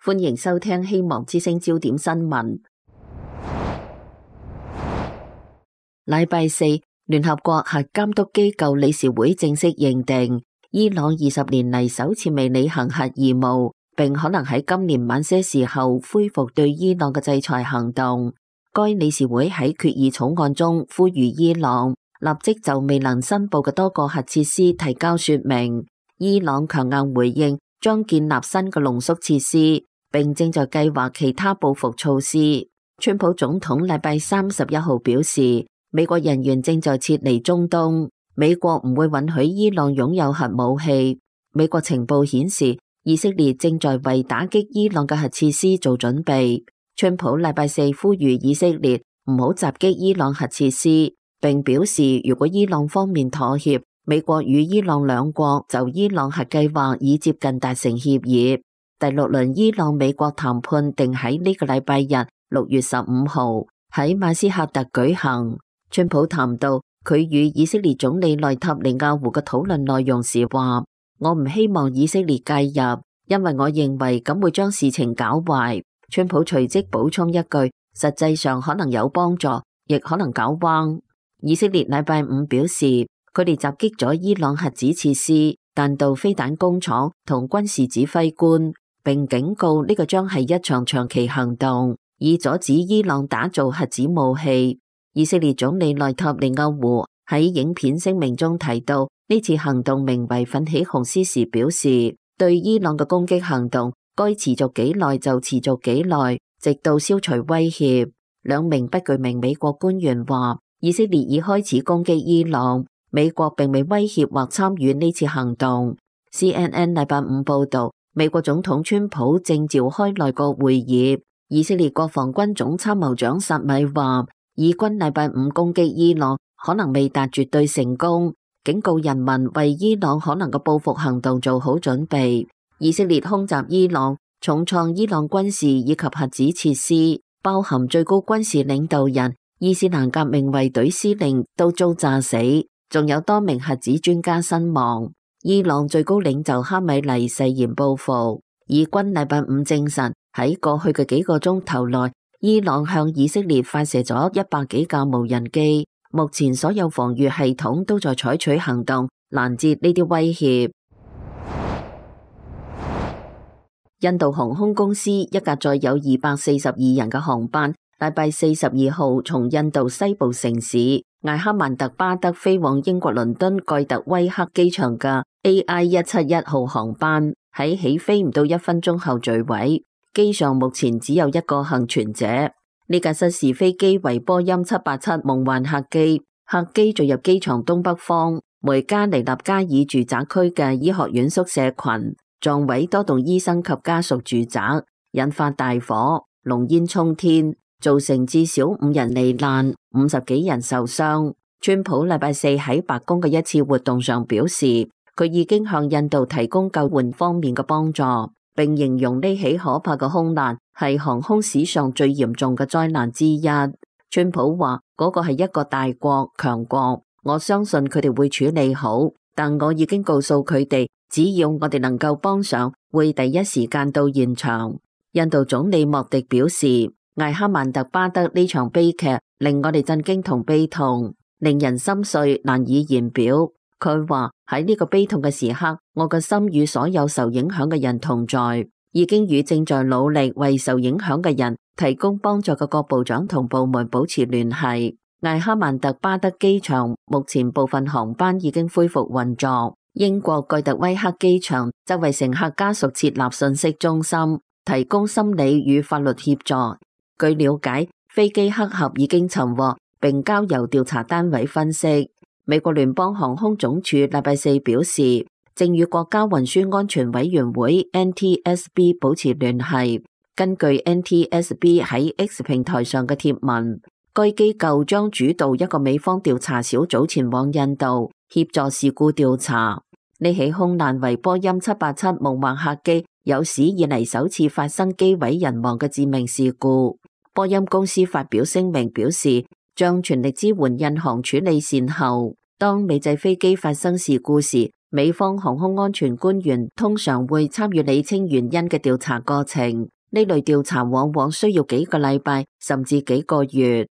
歡迎收聽希望之聲焦點新聞。禮拜四，聯合國核監督機構理事會正式認定伊朗20年嚟首次未履行核義務，並可能喺今年晚些時候恢復對伊朗嘅制裁行動。該理事會喺決議草案中呼籲伊朗立即就未能申報嘅多個核設施提交說明。伊朗強硬回應將建立新嘅濃縮設施，並正在計劃其他報復措施。川普總統禮拜31號表示，美國人員正在撤離中東，美國唔會允許伊朗擁有核武器。美國情報顯示，以色列正在為打擊伊朗嘅核設施做準備。川普禮拜四呼籲以色列唔好襲擊伊朗核設施，並表示如果伊朗方面妥協，美國與伊朗兩國就伊朗核計劃已接近達成協議。第6輪伊朗美國談判定喺呢個禮拜日6月15號喺馬斯喀特舉行。川普談到佢與以色列總理內塔尼亞胡嘅討論內容時話：我唔希望以色列介入，因為我認為咁會將事情搞壞。川普隨即補充一句：實際上可能有幫助，亦可能搞彎。以色列禮拜五表示，佢哋襲擊咗伊朗核子設施、彈道飛彈工廠同軍事指揮官，並警告呢個將係一場長期行動，以阻止伊朗打造核子武器。以色列總理內塔尼亞胡喺影片聲明中提到，呢次行動名為奮起紅絲時表示，對伊朗嘅攻擊行動該持續幾耐就持續幾耐，直到消除威脅。兩名不具名美國官員話，以色列已開始攻擊伊朗，美國並未威脅或參與呢次行動。CNN 禮拜五報道，美國總統川普正召開內閣會議。以色列國防軍總參謀長薩米話，以軍禮拜五攻擊伊朗可能未達絕對成功，警告人民為伊朗可能嘅報復行動做好準備。以色列空襲伊朗，重創伊朗軍事以及核子設施，包含最高軍事領導人伊斯蘭革命衛隊司令都遭炸死，仲有多名核子專家身亡。伊朗最高領袖哈米尼誓言報復。以軍禮拜五證實喺過去嘅幾個鐘頭內，伊朗向以色列發射咗100幾架無人機，目前所有防禦系統都在採取行動攔截呢啲威脅。印度航空公司一架載有242人嘅航班，禮拜42號從印度西部城市艾哈曼特巴德飛往英國倫敦蓋特威克機場嘅 AI171號航班，喺起飛唔到1分鐘後墜毀，機上目前只有一個幸存者。呢架失事飛機為波音787夢幻客機，客機墜入機場東北方梅加尼納加爾住宅區嘅醫學院宿舍群，撞毀多棟醫生及家屬住宅，引發大火，濃煙衝天，造成至少5人罹難，50幾人受傷。川普禮拜四喺白宮嘅一次活動上表示，佢已經向印度提供救援方面嘅幫助，並形容呢起可怕嘅空難係航空史上最嚴重嘅災難之一。川普話嗰個係一個大國強國，我相信佢哋會處理好，但我已經告訴佢哋，只要我哋能夠幫上，會第一時間到現場。印度總理莫迪表示，艾哈曼特巴德呢場悲劇令我哋震驚同悲痛，令人心碎，難以言表。佢話喺呢個悲痛嘅時刻，我嘅心與所有受影響嘅人同在，已經與正在努力為受影響嘅人提供幫助嘅各部長同部門保持聯繫。艾哈曼特巴德機場目前部分航班已經恢復運作，英國蓋特威克機場則為乘客家屬設立信息中心，提供心理與法律協助。據了解，飛機黑盒已經尋獲並交由調查單位分析。美國聯邦航空總署禮拜四表示，正與國家運輸安全委員會 NTSB 保持聯繫。根據 NTSB 喺 X 平台上嘅貼文，該機構將主導一個美方調查小組前往印度協助事故調查。呢起空難為波音787夢幻客機有史以嚟首次發生機毀人亡嘅致命事故。波音公司發表聲明表示，將全力支援印航處理善後。當美製飛機發生事故時，美方航空安全官員通常會參與理清原因嘅調查過程。 呢類調查往往需要幾個禮拜甚至幾個月。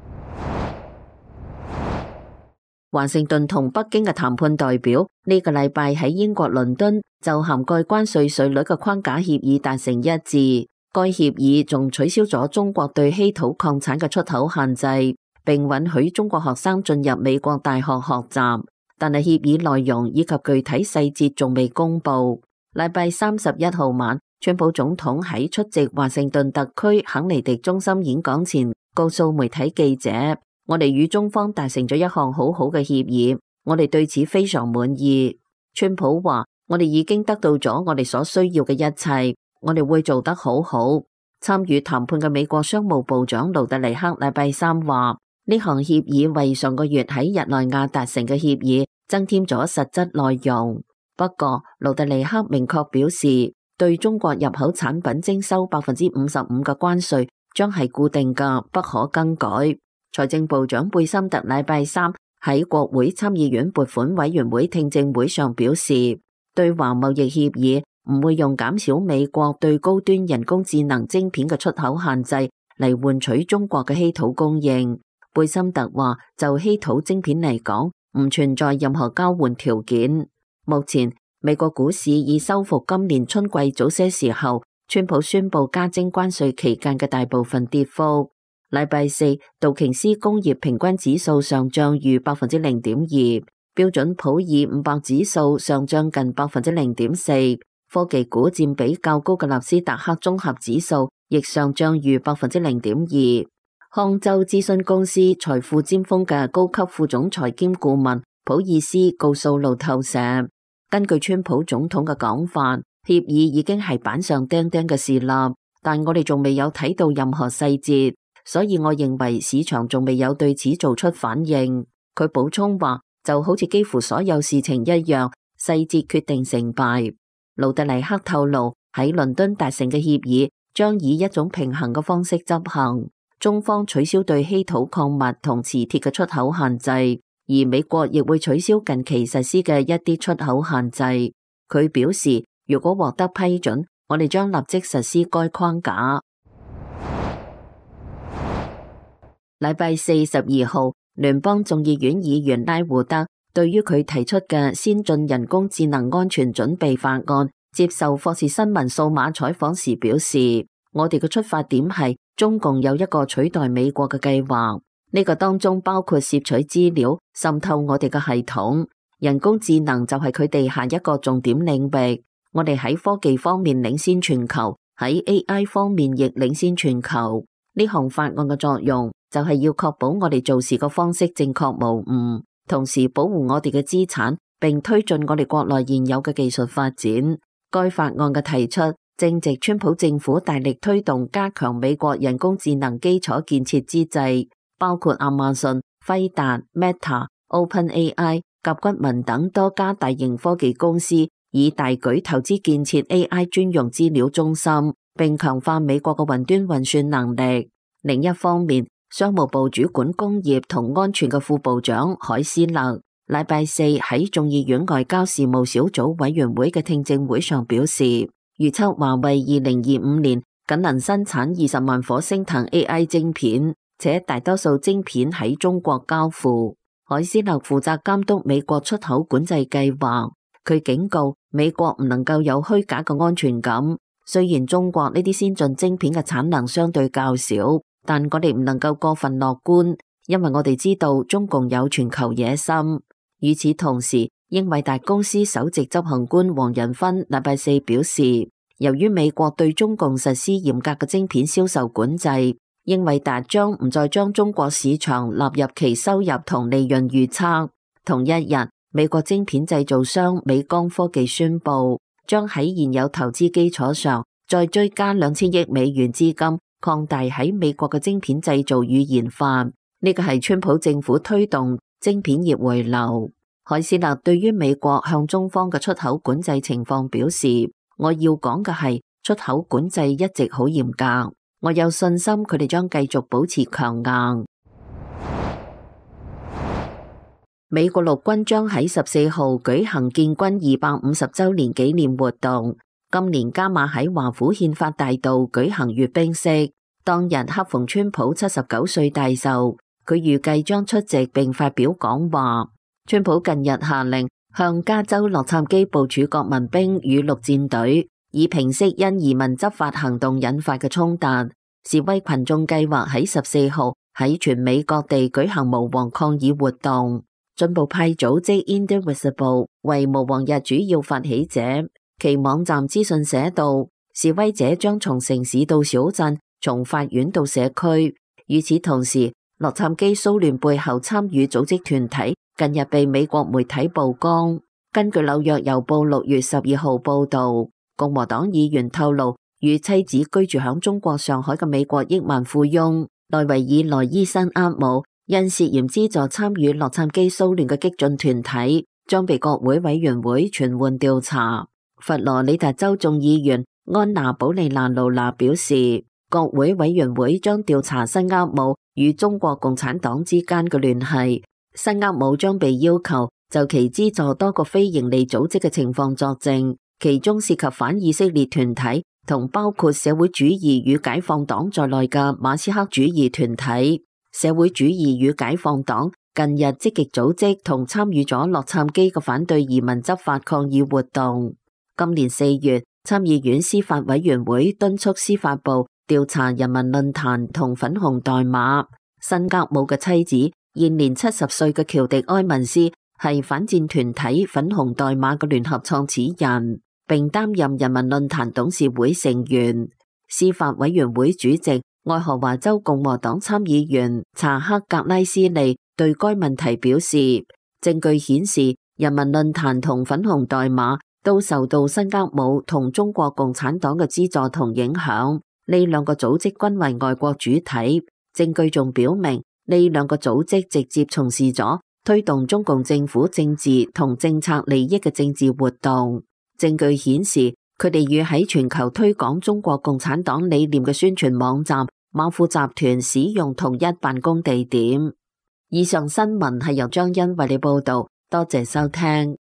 華盛頓同北京嘅談判代表呢個禮拜喺英國倫敦就涵蓋關稅稅率嘅框架協議達成一致。該協議仲取消咗中國對稀土礦產嘅出口限制，並允許中國學生進入美國大學學習。但係協議內容以及具體細節仲未公布。禮拜31號晚，川普總統喺出席華盛頓特區肯尼迪中心演講前，告訴媒體記者：我哋與中方達成咗一項好好嘅協議，我哋對此非常滿意。川普話：我哋已經得到咗我哋所需要嘅一切，我哋會做得好好。參與談判嘅美國商務部長盧特尼克禮拜三話：呢項協議為上個月喺日內瓦達成嘅協議增添咗實質內容。不過，盧特尼克明確表示，對中國入口產品徵收55%嘅關稅將係固定嘅，不可更改。財政部長貝森特禮拜三喺國會參議院撥款委員會聽證會上表示，對華貿易協議唔會用減少美國對高端人工智能晶片嘅出口限制嚟換取中國嘅稀土供應。貝森特話，就稀土晶片嚟講，唔存在任何交換條件。目前美國股市已收復今年春季早些時候川普宣布加徵關稅期間嘅大部分跌幅。禮拜四，道瓊斯工業平均指數上漲逾 0.2%， 標準普爾500指數上漲近 0.4%， 科技股佔比較高嘅納斯達克綜合指數亦上漲逾 0.2%。康州諮詢公司財富尖峰嘅高級副總裁兼顧問普爾斯告訴路透社，根據川普總統嘅講法，協議已經係板上釘釘嘅事啦，但我哋仲未有睇到任何細節，所以我認為市場仲未有對此做出反應。佢補充話，就好似幾乎所有事情一樣，細節決定成敗。盧特尼克透露，喺倫敦達成嘅協議將以一種平衡嘅方式執行。中方取消對稀土礦物同磁鐵嘅出口限制，而美國亦會取消近期實施嘅一啲出口限制。佢表示，如果獲得批准，我哋將立即實施該框架。禮拜四12號，聯邦眾議院議員拉胡德對於佢提出嘅先進人工智能安全準備法案，接受霍士新聞數碼採訪時表示，我哋嘅出發點係中共有一個取代美國嘅計劃，呢個當中包括攝取資料、滲透我哋嘅系統。人工智能就係佢哋下一個重點領域。我哋喺科技方面領先全球，喺 AI 方面亦領先全球。呢項法案嘅作用就係要確保我哋做事嘅方式正確無誤，同時保護我哋嘅資產，並推進我哋國內現有嘅技術發展。該法案嘅提出正值川普政府大力推動加強美國人工智能基礎建設之際，包括亞馬遜、輝達、Meta、OpenAI、甲骨文等多家大型科技公司以大舉投資建設 AI 專用資料中心，並強化美國嘅雲端運算能力。另一方面，商務部主管工業同安全嘅副部長海斯勒禮拜四喺眾議院外交事務小組委員會嘅聽證會上表示，預測華為2025年僅能生產20萬顆星騰 AI 晶片，且大多數晶片喺中國交付。海斯勒負責監督美國出口管制計劃，佢警告美國唔能夠有虛假嘅安全感。雖然中國呢啲先進晶片嘅產能相對較少，但我哋唔能夠過分樂觀，因為我哋知道中共有全球野心。與此同時，英偉達公司首席執行官黃仁勳禮拜四表示，由於美國對中共實施嚴格嘅晶片銷售管制，英偉達將唔再將中國市場納入其收入同利潤預測。同一日，美國晶片製造商美光科技宣布，將喺現有投資基礎上再追加2000億美元資金，擴大喺美國嘅晶片製造與研發。呢個係川普政府推動晶片業回流。海斯勒對於美國向中方嘅出口管制情況表示，我要講嘅係出口管制一直好嚴格，我有信心佢哋將繼續保持強硬。美國陸軍將喺14號舉行建軍250週年紀念活動， 今年加碼喺華府憲法大道舉行閱兵式，當日恰逢川普79歲大壽，佢預計將出席並發表講話。川普近日下令向加州洛杉磯部署國民兵與陸戰隊，以平息因移民執法行動引發嘅衝突。示威群眾計劃喺14號喺全美各地舉行無黃抗議活動。進步派組織 Indivisible 為無黃日主要發起者，其網站資訊寫道，示威者將從城市到小鎮，從法院到社區。與此同時，洛杉磯騷亂背後參與組織團體近日被美國媒體曝光。根據紐約郵報6月12號報道，共和黨議員透露，與妻子居住響中國上海嘅美國億萬富翁內維爾萊伊辛厄姆，因涉嫌資助參與洛杉磯騷亂嘅激進團體，將被國會委員會傳喚調查。佛羅里達州眾議員安娜保利娜露娜表示，國會委員會將調查辛厄姆與中國共產黨之間嘅聯繫。辛厄姆將被要求就其資助多個非營利組織嘅情況作證，其中涉及反以色列團體同包括社會主義與解放黨在內嘅馬斯克主義團體。社會主義與解放黨近日積極組織同參與咗洛杉磯嘅反對移民執法抗議活動。今年4月，參議院司法委員會敦促司法部調查人民論壇同粉紅代碼。辛厄姆嘅妻子現年70歲嘅喬迪埃文斯係反戰團體粉紅代碼嘅聯合創始人，並擔任人民論壇董事會成員。司法委員會主席愛荷華州共和黨參議員查克格拉斯利對該問題表示，證據顯示人民論壇同粉紅代碼都受到辛厄姆同中國共產黨嘅資助同影響，呢兩個組織均為外國主體。證據仲表明，呢兩個組織直接從事咗推動中共政府政治同政策利益嘅政治活動。證據顯示，佢哋與喺全球推廣中國共產黨理念嘅宣傳網站馬富集團使用同一辦公地點。以上新聞係由張欣為你報道，多謝收聽。